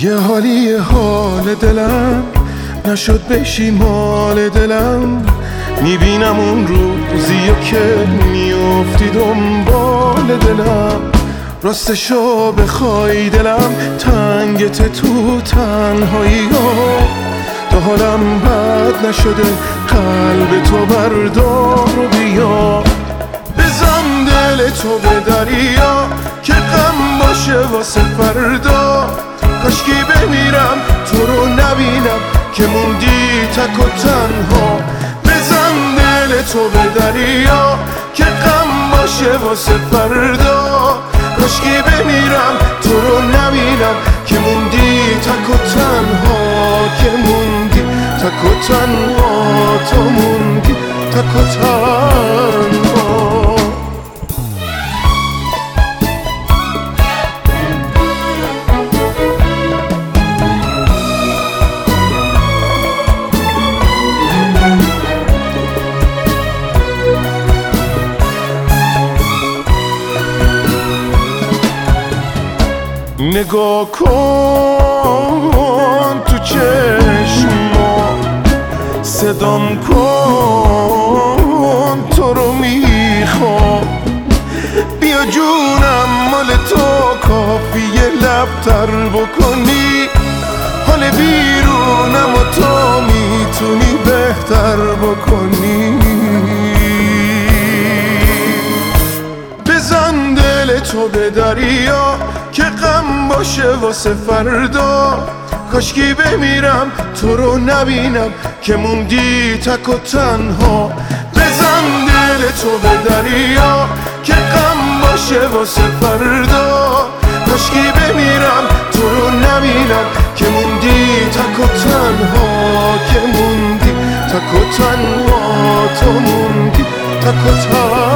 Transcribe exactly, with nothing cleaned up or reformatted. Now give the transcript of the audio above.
یه حالی حال دلم نشد بشی مال دلم، میبینم اون روزیو که میافتی دنبال دلم. راستشو بخوای دلم تنگت تو تنهایی ها، تا حالم بد نشده قلب تو بردار و بیا. بزن دل تو به دریا که غم باشه واسه فردا، کاشکی بمیرم تو رو نبینم که موندی تک و تنها. بزن دل تو به دریا که غم باشه واسه فردا، کاشکی بمیرم تو رو نبینم که موندی تک و تنها، که موندی تک و تنها، تو موندی تک و تنها. نگاه کن تو چشما، صدام کن تو رو میخوام. بیا جونم مال تو کافیه لبتر بکنی، حال بیرونم و تو میتونی بهتر بکنی. بزن دل تو به دریا که غم باشه واسه فردا، کاشکی بمیرم تو رو نبینم که موندی تک و تنها. بزن دل تو به دریا که غم باشه واسه فردا، کاشکی بمیرم تو رو نبینم که موندی تک و تنها، که موندی تک و تنها، تو موندی تک و تنها.